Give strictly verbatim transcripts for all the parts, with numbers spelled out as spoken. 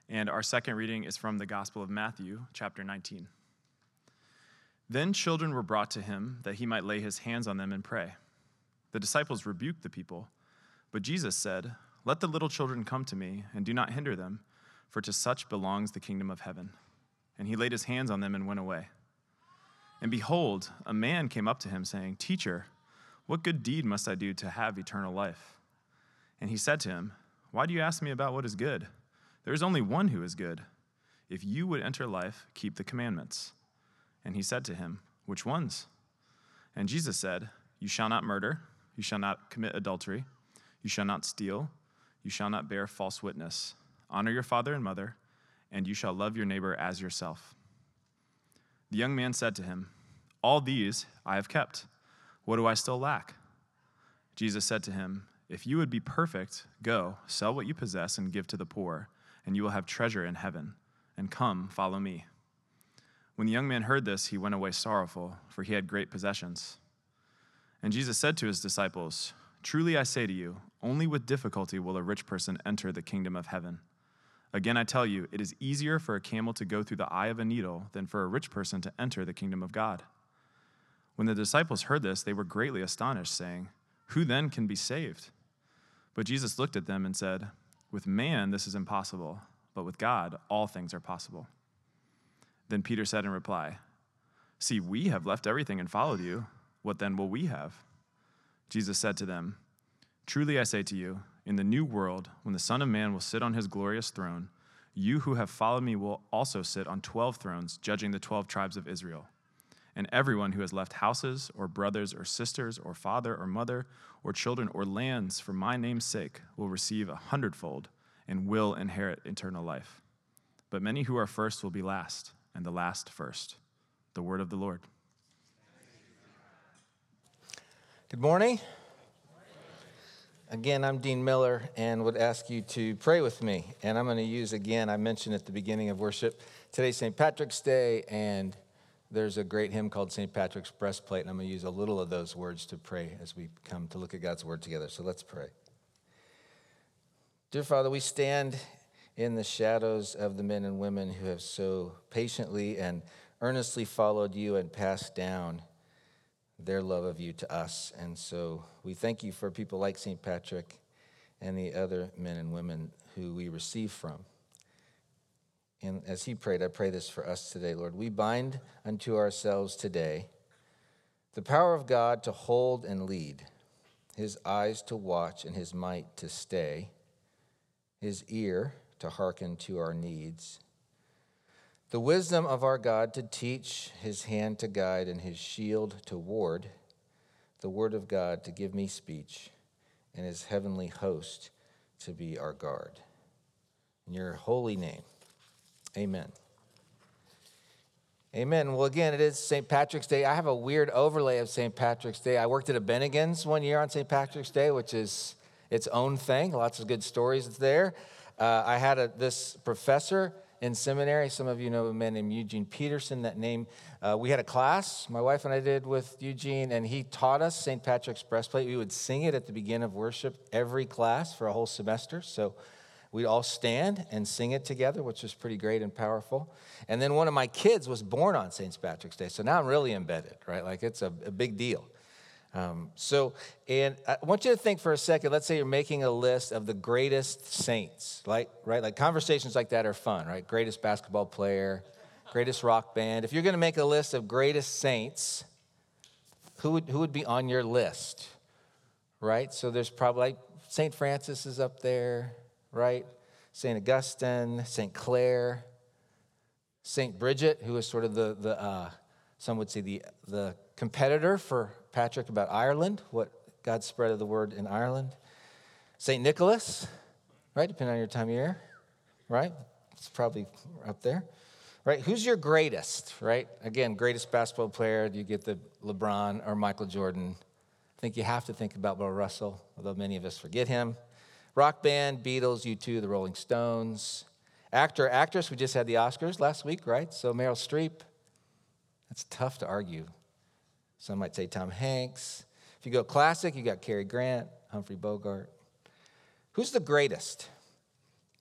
And our second reading is from the Gospel of Matthew, chapter nineteen. Then children were brought to him that he might lay his hands on them and pray. The disciples rebuked the people, but Jesus said, "Let the little children come to me, and do not hinder them, for to such belongs the kingdom of heaven." And he laid his hands on them and went away. And behold, a man came up to him, saying, "Teacher, what good deed must I do to have eternal life?" And he said to him, "Why do you ask me about what is good? There is only one who is good. If you would enter life, keep the commandments." And he said to him, "Which ones?" And Jesus said, "You shall not murder, you shall not commit adultery, you shall not steal, you shall not bear false witness. Honor your father and mother, and you shall love your neighbor as yourself." The young man said to him, "All these I have kept. What do I still lack?" Jesus said to him, "If you would be perfect, go, sell what you possess and give to the poor, and you will have treasure in heaven. And come, follow me." When the young man heard this, he went away sorrowful, for he had great possessions. And Jesus said to his disciples, "Truly I say to you, only with difficulty will a rich person enter the kingdom of heaven. Again, I tell you, it is easier for a camel to go through the eye of a needle than for a rich person to enter the kingdom of God." When the disciples heard this, they were greatly astonished, saying, "Who then can be saved?" But Jesus looked at them and said, "With man this is impossible, but with God all things are possible." Then Peter said in reply, "See, we have left everything and followed you. What then will we have?" Jesus said to them, "Truly I say to you, in the new world, when the Son of Man will sit on his glorious throne, you who have followed me will also sit on twelve thrones, judging the twelve tribes of Israel. And everyone who has left houses or brothers or sisters or father or mother or children or lands for my name's sake will receive a hundredfold and will inherit eternal life. But many who are first will be last, and the last first." The word of the Lord. Good morning. Again, I'm Dean Miller and would ask you to pray with me. And I'm going to use, again, I mentioned at the beginning of worship, today's Saint Patrick's Day, and there's a great hymn called Saint Patrick's Breastplate, and I'm going to use a little of those words to pray as we come to look at God's word together. So let's pray. Dear Father, we stand in the shadows of the men and women who have so patiently and earnestly followed you and passed down their love of you to us. And so we thank you for people like Saint Patrick and the other men and women who we receive from. And as he prayed, I pray this for us today, Lord. We bind unto ourselves today the power of God to hold and lead, his eyes to watch and his might to stay, his ear to hearken to our needs, the wisdom of our God to teach, his hand to guide, and his shield to ward, the word of God to give me speech, and his heavenly host to be our guard. In your holy name, amen. Amen. Well, again, it is Saint Patrick's Day. I have a weird overlay of Saint Patrick's Day. I worked at a Bennigan's one year on Saint Patrick's Day, which is its own thing. Lots of good stories there. Uh, I had a, this professor in seminary. Some of you know a man named Eugene Peterson. That name, uh, we had a class, my wife and I did with Eugene, and he taught us Saint Patrick's Breastplate. We would sing it at the beginning of worship every class for a whole semester. So we'd all stand and sing it together, which was pretty great and powerful. And then one of my kids was born on Saint Patrick's Day, so now I'm really embedded, right? Like it's a, a big deal. Um, so, and I want you to think for a second, let's say you're making a list of the greatest saints, like, right? Like conversations like that are fun, right? Greatest basketball player, greatest rock band. If you're going to make a list of greatest saints, who would, who would be on your list, right? So there's probably, like Saint Francis is up there, right? Saint Augustine, Saint Clare, Saint Bridget, who is sort of the, the uh, some would say the, the competitor for Patrick about Ireland, what God spread of the word in Ireland. Saint Nicholas, right, depending on your time of year, right? It's probably up there, right? Who's your greatest, right? Again, greatest basketball player, do you get the LeBron or Michael Jordan? I think you have to think about Bill Russell, although many of us forget him. Rock band, Beatles, U two, the Rolling Stones. Actor, actress, we just had the Oscars last week, right? So Meryl Streep. That's tough to argue. Some might say Tom Hanks. If you go classic, you got Cary Grant, Humphrey Bogart. Who's the greatest?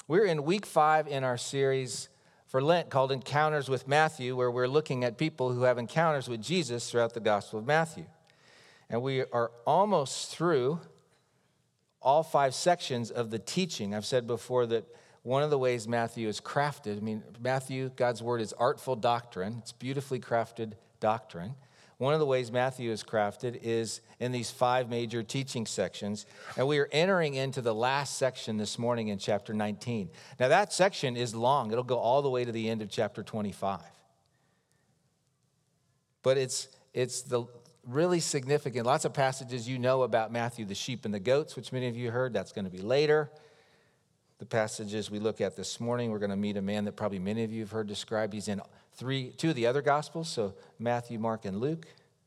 We're in week five in our series for Lent called Encounters with Matthew, where we're looking at people who have encounters with Jesus throughout the Gospel of Matthew. And we are almost through all five sections of the teaching. I've said before that one of the ways Matthew is crafted, I mean, Matthew, God's word is artful doctrine. It's beautifully crafted doctrine. One of the ways Matthew is crafted is in these five major teaching sections. And we are entering into the last section this morning in chapter nineteen. Now, that section is long. It'll go all the way to the end of chapter twenty-five. But it's it's the really significant. Lots of passages you know about Matthew, the sheep and the goats, which many of you heard. That's going to be later. The passages we look at this morning, we're going to meet a man that probably many of you have heard described. He's in three, two of the other Gospels, so Matthew, Mark, and Luke.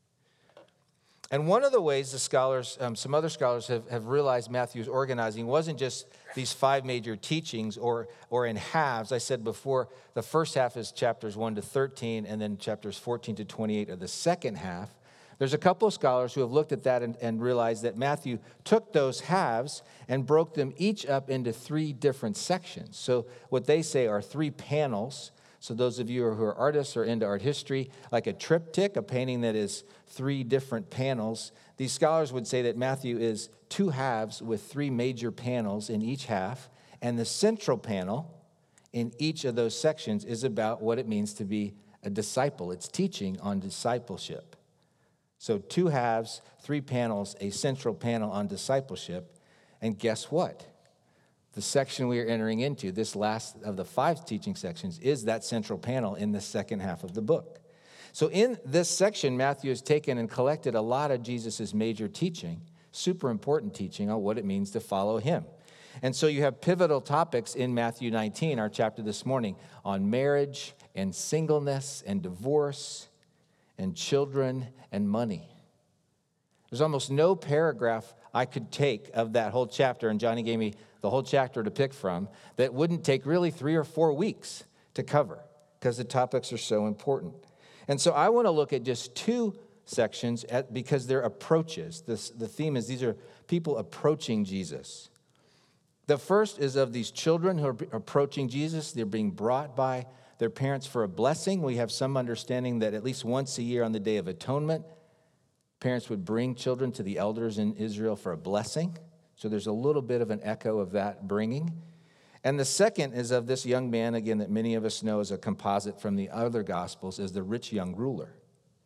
And one of the ways the scholars, um, some other scholars have, have realized Matthew's organizing wasn't just these five major teachings or, or in halves. I said before, the first half is chapters one to thirteen, and then chapters fourteen to twenty-eight are the second half. There's a couple of scholars who have looked at that and, and realized that Matthew took those halves and broke them each up into three different sections. So what they say are three panels. So those of you who are artists or into art history, like a triptych, a painting that is three different panels, these scholars would say that Matthew is two halves with three major panels in each half, and the central panel in each of those sections is about what it means to be a disciple. It's teaching on discipleship. So two halves, three panels, a central panel on discipleship. And guess what? The section we are entering into, this last of the five teaching sections, is that central panel in the second half of the book. So in this section, Matthew has taken and collected a lot of Jesus' major teaching, super important teaching on what it means to follow him. And so you have pivotal topics in Matthew nineteen, our chapter this morning, on marriage and singleness and divorce and children and money. There's almost no paragraph I could take of that whole chapter, and Johnny gave me the whole chapter to pick from, that wouldn't take really three or four weeks to cover because the topics are so important. And so I want to look at just two sections at, because they're approaches. This, the theme is these are people approaching Jesus. The first is of these children who are approaching Jesus. They're being brought by their parents for a blessing. We have some understanding that at least once a year on the Day of Atonement, parents would bring children to the elders in Israel for a blessing. So there's a little bit of an echo of that bringing. And the second is of this young man, again, that many of us know as a composite from the other Gospels, as the rich young ruler.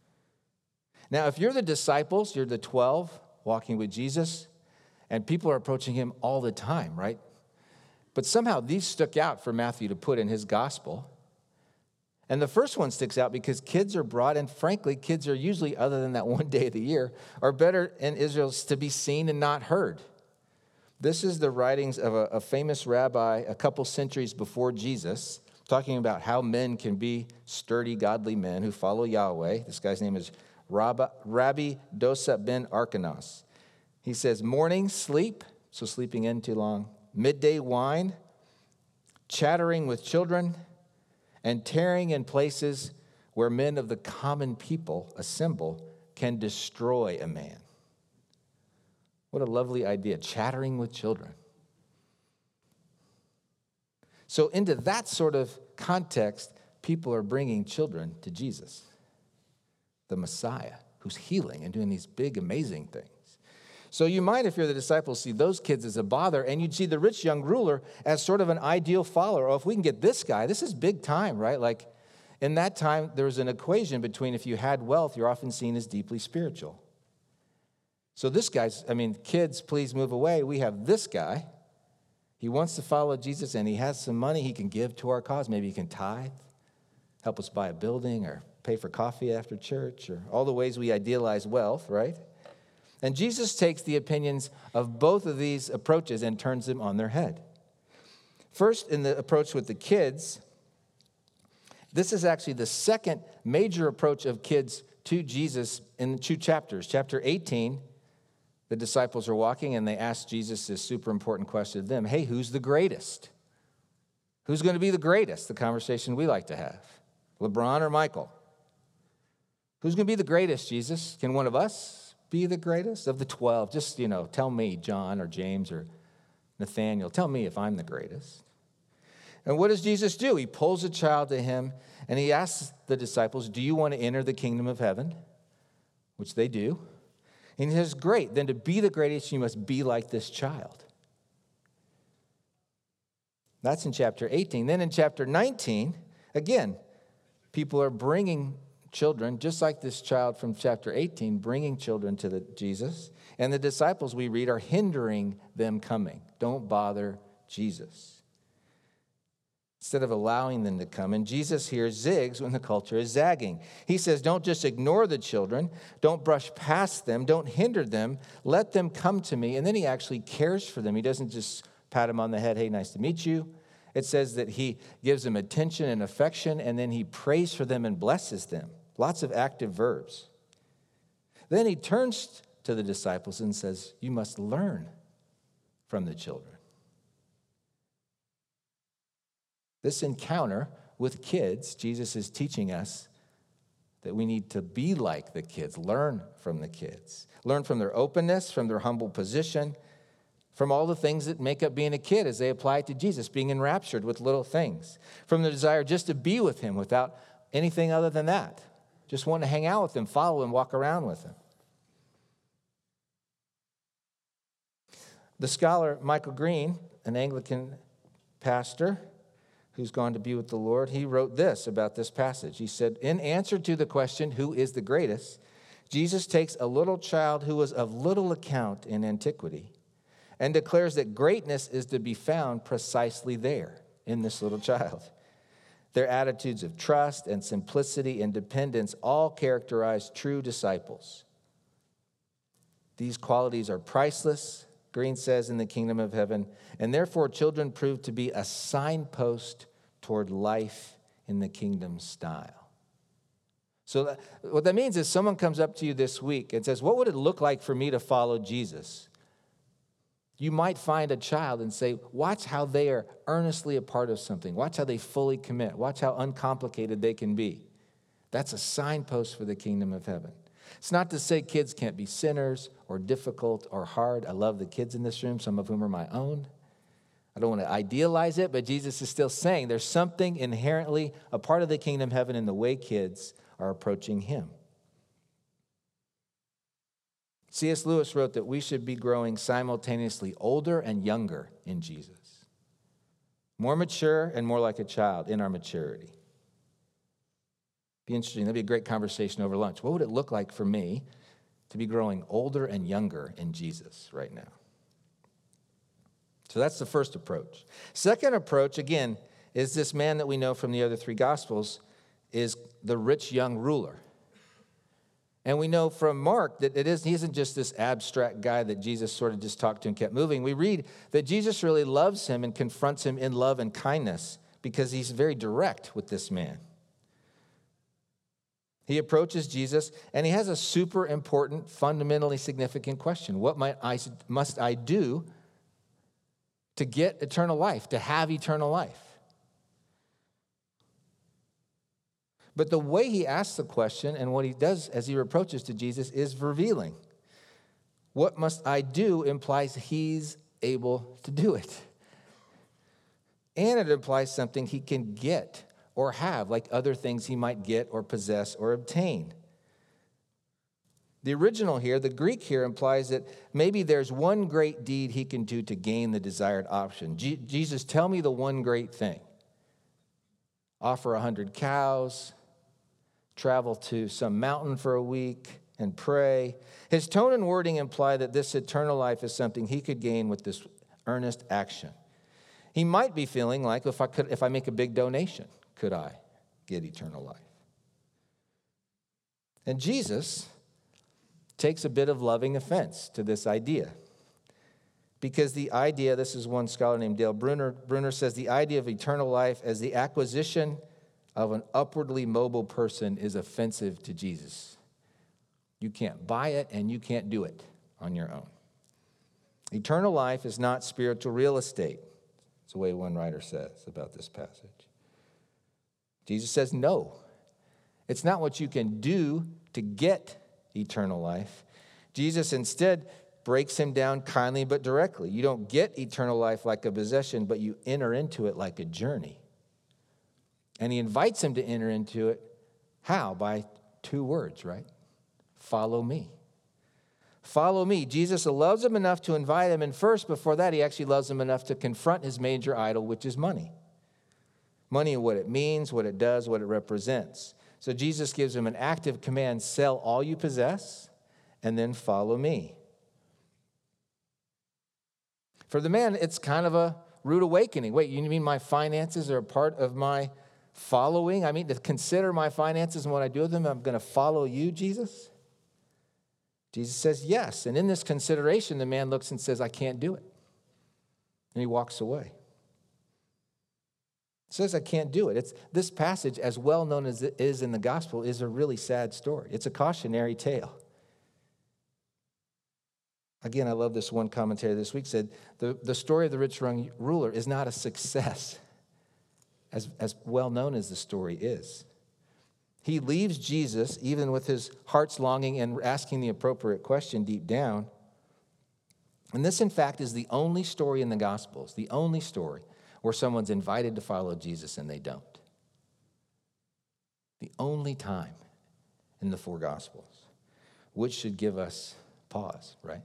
Now, if you're the disciples, you're the twelve walking with Jesus, and people are approaching him all the time, right? But somehow these stuck out for Matthew to put in his Gospel. And the first one sticks out because kids are brought, and frankly, kids are usually, other than that one day of the year, are better in Israel to be seen and not heard. This is the writings of a, a famous rabbi a couple centuries before Jesus, talking about how men can be sturdy, godly men who follow Yahweh. This guy's name is Rabbi, Rabbi Dosa ben Arkanos. He says, morning sleep, so sleeping in too long, midday wine, chattering with children, and tarrying in places where men of the common people assemble can destroy a man. What a lovely idea, chattering with children. So into that sort of context, people are bringing children to Jesus, the Messiah, who's healing and doing these big, amazing things. So you might, if you're the disciples, see those kids as a bother, and you'd see the rich young ruler as sort of an ideal follower. Oh, if we can get this guy, this is big time, right? Like in that time, there was an equation between if you had wealth, you're often seen as deeply spiritual. So this guy's, I mean, kids, please move away. We have this guy. He wants to follow Jesus, and he has some money he can give to our cause. Maybe he can tithe, help us buy a building, or pay for coffee after church, or all the ways we idealize wealth, right? And Jesus takes the opinions of both of these approaches and turns them on their head. First, in the approach with the kids, this is actually the second major approach of kids to Jesus in two chapters. Chapter eighteen, the disciples are walking and they ask Jesus this super important question to them. Hey, who's the greatest? Who's going to be the greatest? The conversation we like to have. LeBron or Michael? Who's going to be the greatest, Jesus? Can one of us be the greatest of the twelve? Just, you know, tell me, John or James or Nathaniel. Tell me if I'm the greatest. And what does Jesus do? He pulls a child to him and he asks the disciples, do you want to enter the kingdom of heaven? Which they do. And he says, great, then to be the greatest, you must be like this child. That's in chapter eighteen. Then in chapter nineteen, again, people are bringing children, just like this child from chapter eighteen, bringing children to the, Jesus. And the disciples, we read, are hindering them coming. Don't bother Jesus. Instead of allowing them to come. And Jesus here zigs when the culture is zagging. He says, don't just ignore the children. Don't brush past them. Don't hinder them. Let them come to me. And then he actually cares for them. He doesn't just pat them on the head. Hey, nice to meet you. It says that he gives them attention and affection, and then he prays for them and blesses them. Lots of active verbs. Then he turns to the disciples and says, you must learn from the children. This encounter with kids, Jesus is teaching us that we need to be like the kids, learn from the kids, learn from their openness, from their humble position, from all the things that make up being a kid as they apply it to Jesus, being enraptured with little things, from the desire just to be with him without anything other than that, just want to hang out with him, follow him, walk around with him. The scholar Michael Green, an Anglican pastor who's gone to be with the Lord, he wrote this about this passage. He said, in answer to the question, who is the greatest, Jesus takes a little child who was of little account in antiquity and declares that greatness is to be found precisely there in this little child. Their attitudes of trust and simplicity and dependence all characterize true disciples. These qualities are priceless, Green says, in the kingdom of heaven, and therefore children prove to be a signpost toward life in the kingdom style. So that, what that means is someone comes up to you this week and says, what would it look like for me to follow Jesus? You might find a child and say, watch how they are earnestly a part of something. Watch how they fully commit. Watch how uncomplicated they can be. That's a signpost for the kingdom of heaven. It's not to say kids can't be sinners or difficult or hard. I love the kids in this room, some of whom are my own. I don't want to idealize it, but Jesus is still saying there's something inherently a part of the kingdom of heaven in the way kids are approaching him. C S Lewis wrote that we should be growing simultaneously older and younger in Jesus. More mature and more like a child in our maturity. Be interesting. That'd be a great conversation over lunch. What would it look like for me to be growing older and younger in Jesus right now? So that's the first approach. Second approach, again, is this man that we know from the other three Gospels is the rich young ruler. And we know from Mark that it is, he isn't just this abstract guy that Jesus sort of just talked to and kept moving. We read that Jesus really loves him and confronts him in love and kindness because he's very direct with this man. He approaches Jesus, and he has a super important, fundamentally significant question. What might I, must I do to get eternal life, to have eternal life? But the way he asks the question and what he does as he approaches to Jesus is revealing. What must I do implies he's able to do it. And it implies something he can get or have, like other things he might get or possess or obtain. The original here, the Greek here, implies that maybe there's one great deed he can do to gain the desired option. G- Jesus, tell me the one great thing. Offer a hundred cows, travel to some mountain for a week, and pray. His tone and wording imply that this eternal life is something he could gain with this earnest action. He might be feeling like, if I could, if I make a big donation, could I get eternal life? And Jesus takes a bit of loving offense to this idea. Because the idea, this is one scholar named Dale Bruner, Bruner says the idea of eternal life as the acquisition of an upwardly mobile person is offensive to Jesus. You can't buy it and you can't do it on your own. Eternal life is not spiritual real estate. That's the way one writer says about this passage. Jesus says no. It's not what you can do to get eternal life. Jesus instead breaks him down kindly but directly. You don't get eternal life like a possession, but you enter into it like a journey. And he invites him to enter into it. How? By two words, right? Follow me. Follow me. Jesus loves him enough to invite him. And first, before that, he actually loves him enough to confront his major idol, which is money. Money and what it means, what it does, what it represents. So Jesus gives him an active command: sell all you possess and then follow me. For the man, it's kind of a rude awakening. Wait, you mean my finances are a part of my following? I mean, to consider my finances and what I do with them, I'm going to follow you, Jesus? Jesus says yes. And in this consideration, the man looks and says, I can't do it. And he walks away. It says, I can't do it. It's, this passage, as well known as it is in the gospel, is a really sad story. It's a cautionary tale. Again, I love this one commentary this week said, the, the story of the rich young ruler is not a success, as, as well known as the story is. He leaves Jesus, even with his heart's longing and asking the appropriate question deep down. And this, in fact, is the only story in the Gospels, the only story where someone's invited to follow Jesus and they don't. The only time in the four Gospels, which should give us pause, right?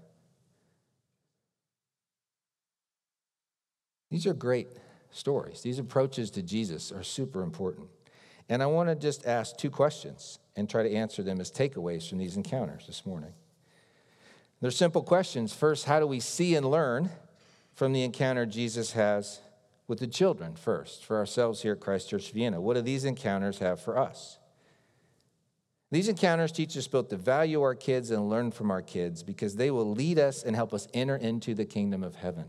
These are great stories. These approaches to Jesus are super important. And I want to just ask two questions and try to answer them as takeaways from these encounters this morning. They're simple questions. First, how do we see and learn from the encounter Jesus has with the children first, for ourselves here at Christ Church Vienna? What do these encounters have for us? These encounters teach us both to value our kids and learn from our kids, because they will lead us and help us enter into the kingdom of heaven.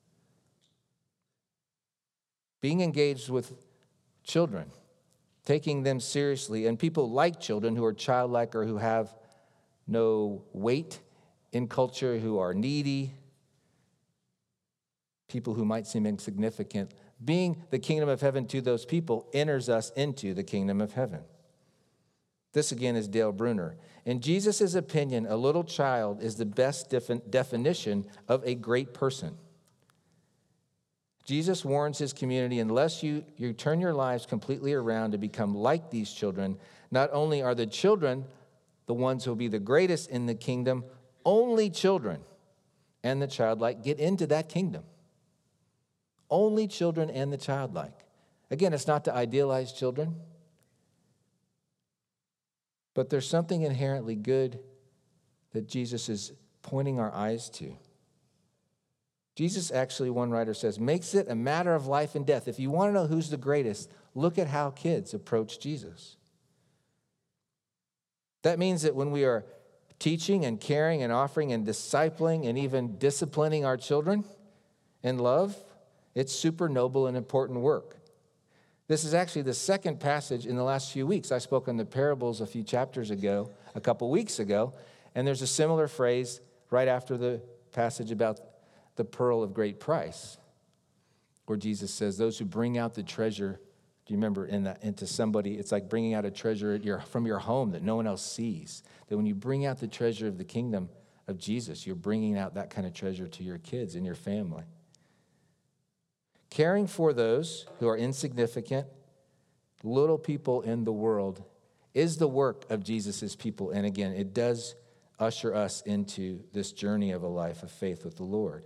Being engaged with children, taking them seriously, and people like children who are childlike or who have no weight in culture, who are needy, people who might seem insignificant. Being the kingdom of heaven to those people enters us into the kingdom of heaven. This again is Dale Bruner. In Jesus' opinion, a little child is the best defi- definition of a great person. Jesus warns his community, unless you, you turn your lives completely around to become like these children, not only are the children the ones who will be the greatest in the kingdom, only children and the childlike get into that kingdom. Only children and the childlike. Again, it's not to idealize children, but there's something inherently good that Jesus is pointing our eyes to. Jesus actually, one writer says, makes it a matter of life and death. If you want to know who's the greatest, look at how kids approach Jesus. That means that when we are teaching and caring and offering and discipling and even disciplining our children in love, it's super noble and important work. This is actually the second passage in the last few weeks. I spoke on the parables a few chapters ago, a couple weeks ago, and there's a similar phrase right after the passage about the pearl of great price, where Jesus says, those who bring out the treasure, do you remember, in that, into somebody, it's like bringing out a treasure at your, from your home that no one else sees. That when you bring out the treasure of the kingdom of Jesus, you're bringing out that kind of treasure to your kids and your family. Caring for those who are insignificant, little people in the world, is the work of Jesus' people. And again, it does usher us into this journey of a life of faith with the Lord.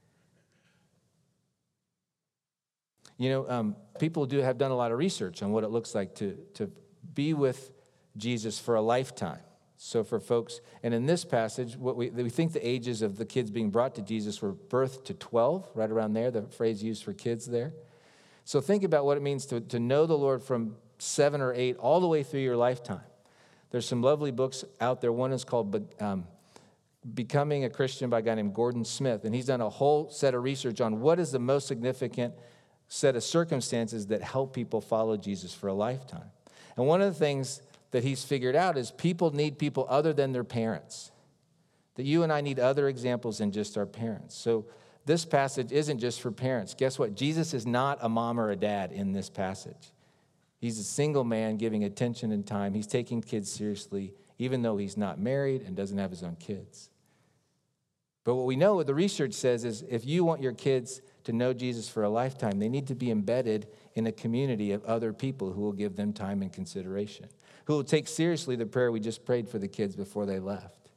You know, um, people do have done a lot of research on what it looks like to, to be with Jesus for a lifetime. So for folks, and in this passage, what we, we think the ages of the kids being brought to Jesus were birth to twelve, right around there, the phrase used for kids there. So think about what it means to, to know the Lord from seven or eight all the way through your lifetime. There's some lovely books out there. One is called um, Becoming a Christian by a guy named Gordon Smith, and he's done a whole set of research on what is the most significant set of circumstances that help people follow Jesus for a lifetime. And one of the things that he's figured out is people need people other than their parents. That you and I need other examples than just our parents. So this passage isn't just for parents. Guess what? Jesus is not a mom or a dad in this passage. He's a single man giving attention and time. He's taking kids seriously, even though he's not married and doesn't have his own kids. But what we know, what the research says, is if you want your kids to know Jesus for a lifetime, they need to be embedded in a community of other people who will give them time and consideration, who will take seriously the prayer we just prayed for the kids before they left.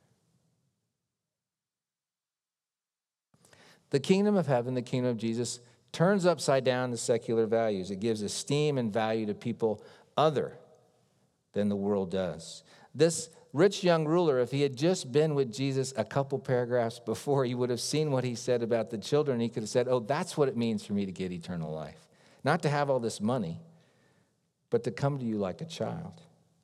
The kingdom of heaven, the kingdom of Jesus, turns upside down the secular values. It gives esteem and value to people other than the world does. This rich young ruler, if he had just been with Jesus a couple paragraphs before, he would have seen what he said about the children. He could have said, oh, that's what it means for me to get eternal life. Not to have all this money, but to come to you like a child.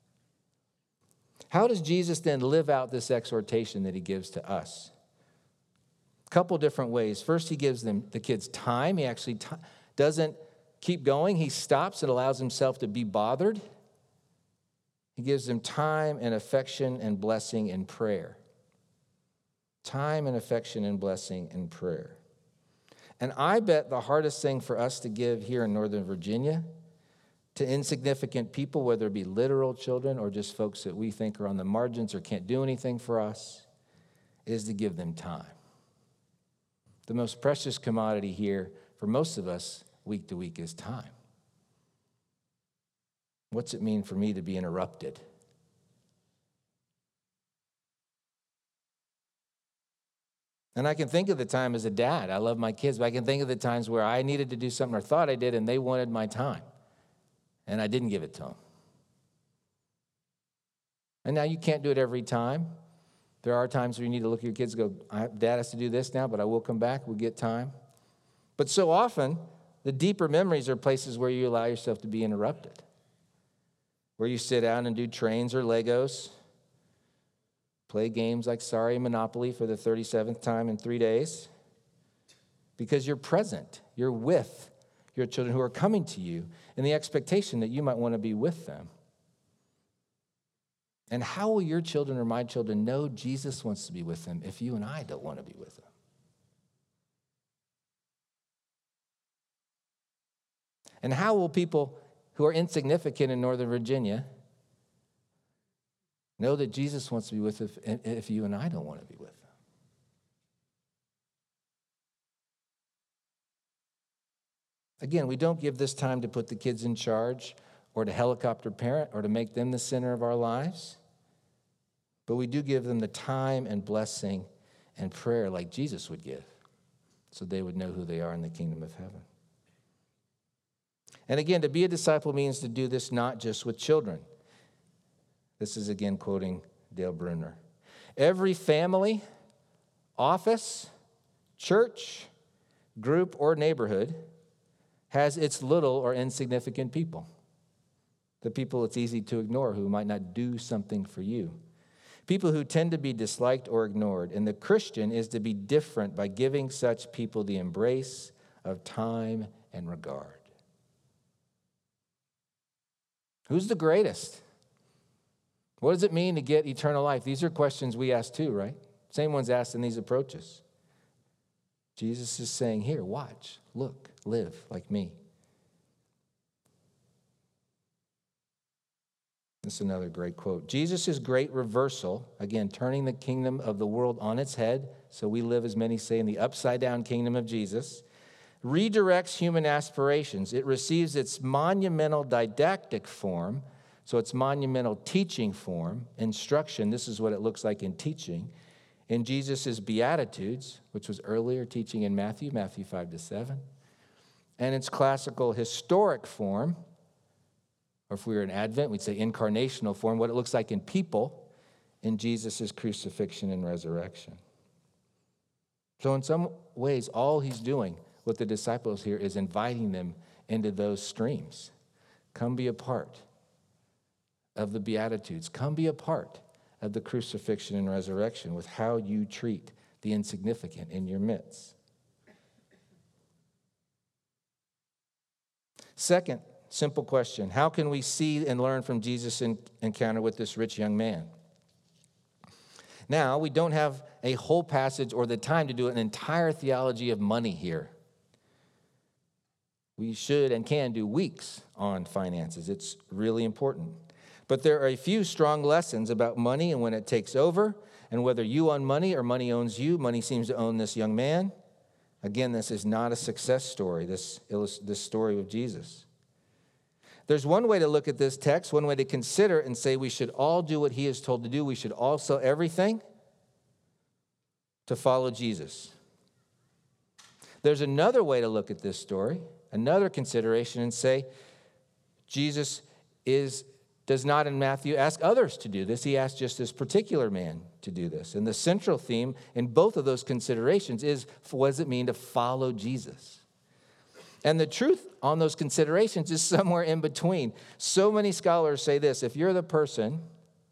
How does Jesus then live out this exhortation that he gives to us? A couple different ways. First, he gives them the kids time. He actually t- doesn't keep going. He stops and allows himself to be bothered. He gives them time and affection and blessing and prayer. Time and affection and blessing and prayer. And I bet the hardest thing for us to give here in Northern Virginia to insignificant people, whether it be literal children or just folks that we think are on the margins or can't do anything for us, is to give them time. The most precious commodity here for most of us week to week is time. What's it mean for me to be interrupted? And I can think of the time as a dad. I love my kids, but I can think of the times where I needed to do something or thought I did, and they wanted my time, and I didn't give it to them. And now you can't do it every time. There are times where you need to look at your kids and go, Dad has to do this now, but I will come back. We'll get time. But so often, the deeper memories are places where you allow yourself to be interrupted, where you sit down and do trains or Legos, play games like Sorry Monopoly for the thirty-seventh time in three days, because you're present. You're with your children who are coming to you in the expectation that you might want to be with them. And how will your children or my children know Jesus wants to be with them if you and I don't want to be with them? And how will people who are insignificant in Northern Virginia know that Jesus wants to be with them if, if you and I don't want to be with them? Again, we don't give this time to put the kids in charge or to helicopter parent or to make them the center of our lives. But we do give them the time and blessing and prayer like Jesus would give, so they would know who they are in the kingdom of heaven. And again, to be a disciple means to do this not just with children. This is again quoting Dale Bruner. Every family, office, church, group, or neighborhood has its little or insignificant people. The people it's easy to ignore who might not do something for you. People who tend to be disliked or ignored. And the Christian is to be different by giving such people the embrace of time and regard. Who's the greatest? What does it mean to get eternal life? These are questions we ask too, right? Same ones asked in these approaches. Jesus is saying, here, watch, look, live like me. This is another great quote. Jesus' great reversal, again, turning the kingdom of the world on its head, so we live, as many say, in the upside-down kingdom of Jesus, redirects human aspirations. It receives its monumental didactic form, so its monumental teaching form, instruction. This is what it looks like in teaching. In Jesus' Beatitudes, which was earlier teaching in Matthew, Matthew five to seven, and its classical historic form, or if we were in Advent, we'd say incarnational form, what it looks like in people in Jesus' crucifixion and resurrection. So in some ways, all he's doing with the disciples here is inviting them into those streams. Come be a part of the Beatitudes. Come be a part of the crucifixion and resurrection with how you treat the insignificant in your midst. Second, simple question. How can we see and learn from Jesus' encounter with this rich young man? Now, we don't have a whole passage or the time to do an entire theology of money here. We should and can do weeks on finances. It's really important. But there are a few strong lessons about money and when it takes over, And whether you own money or money owns you, money seems to own this young man. Again, this is not a success story, this, this story of Jesus. There's one way to look at this text, one way to consider and say we should all do what he is told to do. We should all sell everything to follow Jesus. There's another way to look at this story, another consideration, and say Jesus is does not in Matthew ask others to do this. He asked just this particular man to do this. And the central theme in both of those considerations is, what does it mean to follow Jesus? And the truth on those considerations is somewhere in between. So many scholars say this: if you're the person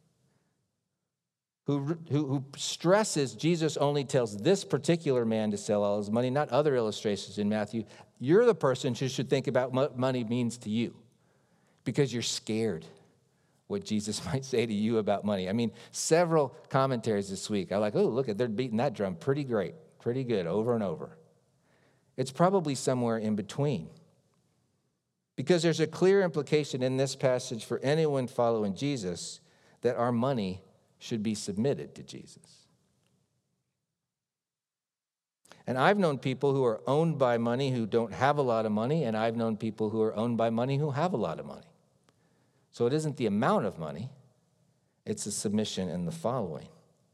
who, who, who stresses Jesus only tells this particular man to sell all his money, not other illustrations in Matthew, you're the person who should think about what money means to you, because you're scared what Jesus might say to you about money. I mean, several commentaries this week, I'm like, oh, look, they're beating that drum pretty great, pretty good, over and over. It's probably somewhere in between, because there's a clear implication in this passage for anyone following Jesus that our money should be submitted to Jesus. And I've known people who are owned by money who don't have a lot of money, and I've known people who are owned by money who have a lot of money. So it isn't the amount of money, it's the submission and the following.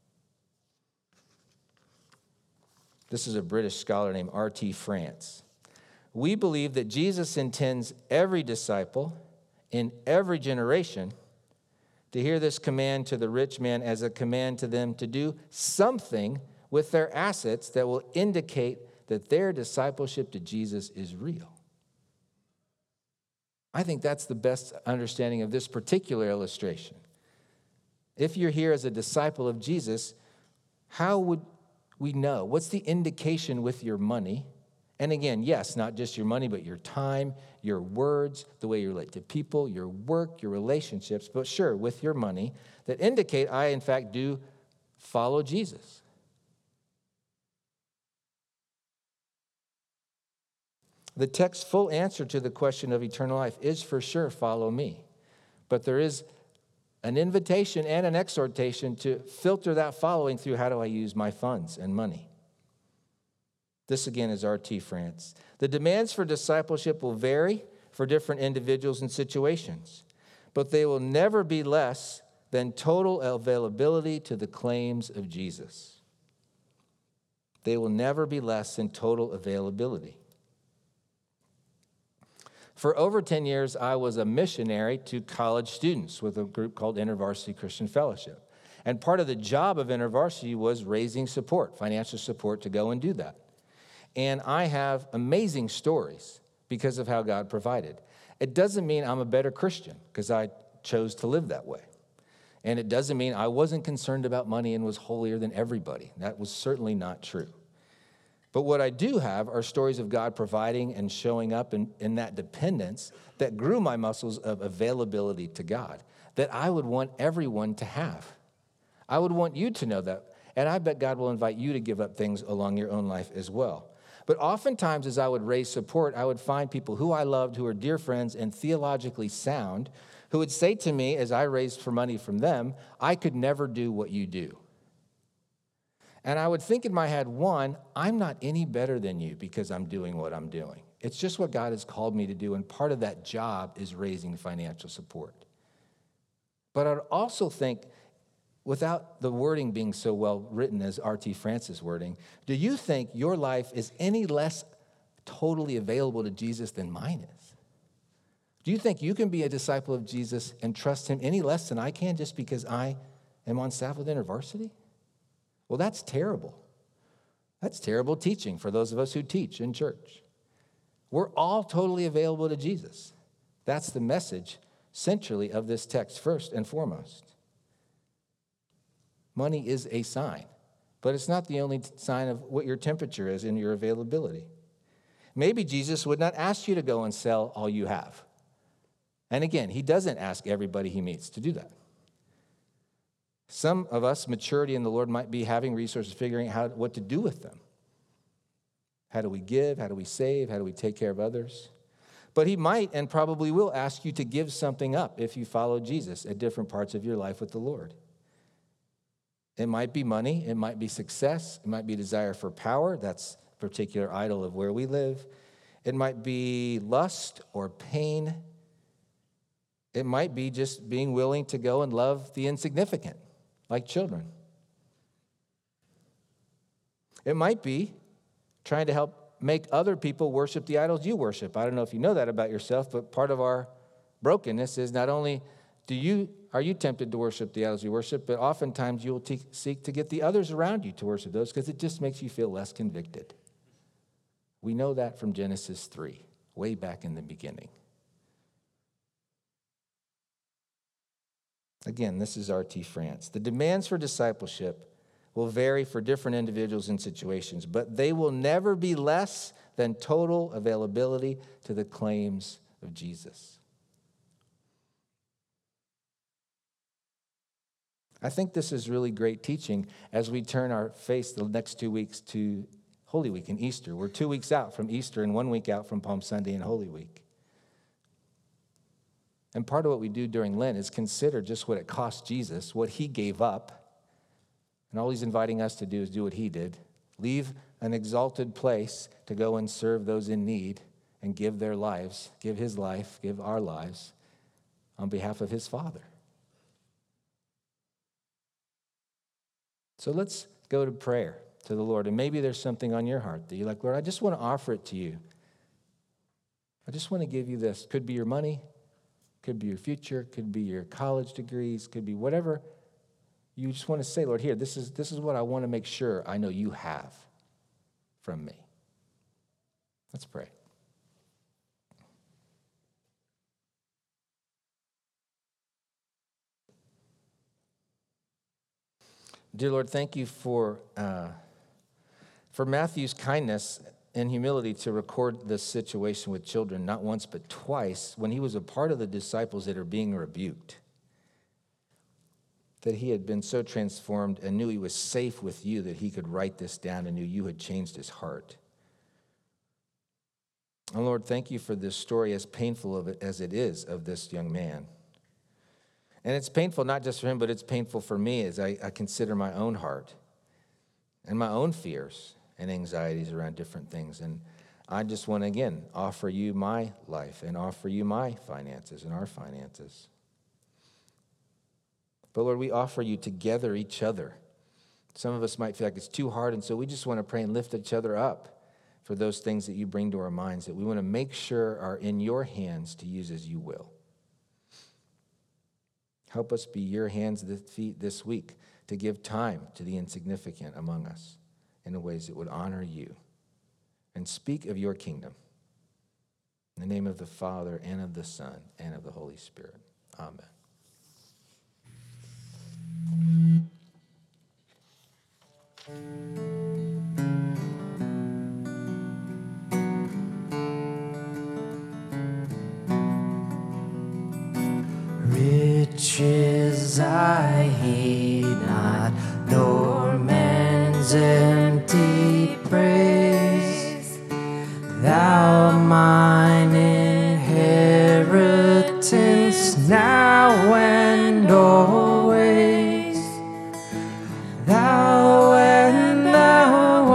This is a British scholar named R T France. We believe that Jesus intends every disciple in every generation to hear this command to the rich man as a command to them to do something with their assets that will indicate that their discipleship to Jesus is real. I think that's the best understanding of this particular illustration. If you're here as a disciple of Jesus, how would we know? What's the indication with your money? And again, yes, not just your money, but your time, your words, the way you relate to people, your work, your relationships, but sure, with your money, that indicate I, in fact, do follow Jesus. The text's full answer to the question of eternal life is for sure, follow me. But there is an invitation and an exhortation to filter that following through how do I use my funds and money. This again is R T France. The demands for discipleship will vary for different individuals and situations, but they will never be less than total availability to the claims of Jesus. They will never be less than total availability. For over ten years, I was a missionary to college students with a group called InterVarsity Christian Fellowship. And part of the job of InterVarsity was raising support, financial support to go and do that. And I have amazing stories because of how God provided. It doesn't mean I'm a better Christian because I chose to live that way. And it doesn't mean I wasn't concerned about money and was holier than everybody. That was certainly not true. But what I do have are stories of God providing and showing up in, in that dependence that grew my muscles of availability to God, that I would want everyone to have. I would want you to know that. And I bet God will invite you to give up things along your own life as well. But oftentimes, as I would raise support, I would find people who I loved, who are dear friends and theologically sound, who would say to me as I raised for money from them, I could never do what you do. And I would think in my head, one, I'm not any better than you because I'm doing what I'm doing. It's just what God has called me to do, and part of that job is raising financial support. But I'd also think, without the wording being so well written as R T France's wording, do you think your life is any less totally available to Jesus than mine is? Do you think you can be a disciple of Jesus and trust him any less than I can just because I am on staff with InterVarsity? Well, that's terrible. That's terrible teaching for those of us who teach in church. We're all totally available to Jesus. That's the message centrally of this text, first and foremost. Money is a sign, but it's not the only sign of what your temperature is in your availability. Maybe Jesus would not ask you to go and sell all you have. And again, he doesn't ask everybody he meets to do that. Some of us, maturity in the Lord might be having resources, figuring out what to do with them. How do we give? How do we save? How do we take care of others? But he might and probably will ask you to give something up if you follow Jesus at different parts of your life with the Lord. It might be money. It might be success. It might be desire for power. That's a particular idol of where we live. It might be lust or pain. It might be just being willing to go and love the insignificant, like children. It might be trying to help make other people worship the idols you worship. I don't know if you know that about yourself, but part of our brokenness is not only do you are you tempted to worship the idols you worship, but oftentimes you will te- seek to get the others around you to worship those because it just makes you feel less convicted. We know that from Genesis three, way back in the beginning. Again, this is R T France. The demands for discipleship will vary for different individuals and situations, but they will never be less than total availability to the claims of Jesus. I think this is really great teaching as we turn our face the next two weeks to Holy Week and Easter. We're two weeks out from Easter and one week out from Palm Sunday and Holy Week. And part of what we do during Lent is consider just what it cost Jesus, what he gave up. And all he's inviting us to do is do what he did. Leave an exalted place to go and serve those in need and give their lives, give his life, give our lives on behalf of his Father. So let's go to prayer to the Lord. And maybe there's something on your heart that you're like, Lord, I just want to offer it to you. I just want to give you this. Could be your money, could be your future, could be your college degrees, could be whatever. You just want to say, Lord, here, this is, this is what I want to make sure I know you have from me. Let's pray. Dear Lord, thank you for uh, for Matthew's kindness and humility to record this situation with children, not once but twice, when he was a part of the disciples that are being rebuked. That he had been so transformed and knew he was safe with you that he could write this down and knew you had changed his heart. And Lord, thank you for this story, as painful of it as it is, of this young man. And it's painful not just for him, but it's painful for me as I, I consider my own heart and my own fears and anxieties around different things. And I just want to, again, offer you my life and offer you my finances and our finances. But Lord, we offer you together each other. Some of us might feel like it's too hard, and so we just want to pray and lift each other up for those things that you bring to our minds that we want to make sure are in your hands to use as you will. Help us be your hands and feet this week to give time to the insignificant among us in ways that would honor you and speak of your kingdom. In the name of the Father, and of the Son, and of the Holy Spirit. Amen. Riches I heed not, nor man's empty praise. Thou mine inheritance, now and always. Thou and thou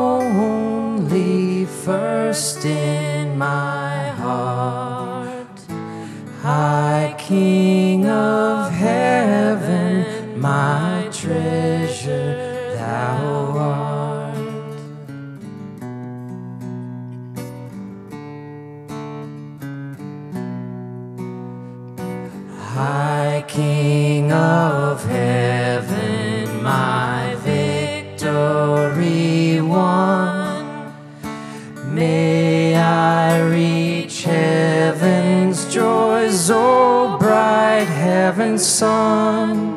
only, first in my heart. High King of heaven, my treasure thou art. High King of heaven, my victory won. May I reach heaven's joys, oh bright heaven's sun.